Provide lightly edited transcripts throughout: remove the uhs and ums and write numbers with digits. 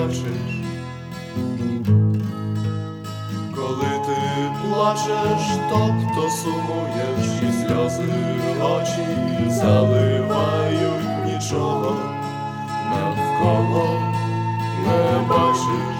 бачиш. Коли ти плачеш, тобто сумуєш, і сльози очі заливають, нічого навколо не бачиш.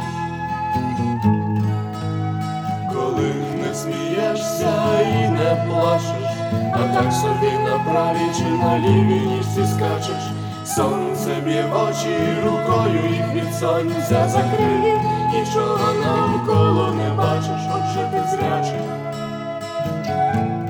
Коли не смієшся і не плачеш, а так собі на правій чи на лівій ніжці скачеш, сонце б'є в очі, рукою їх від сонця закрив, нічого навколо не бачиш, отже ти зрячий.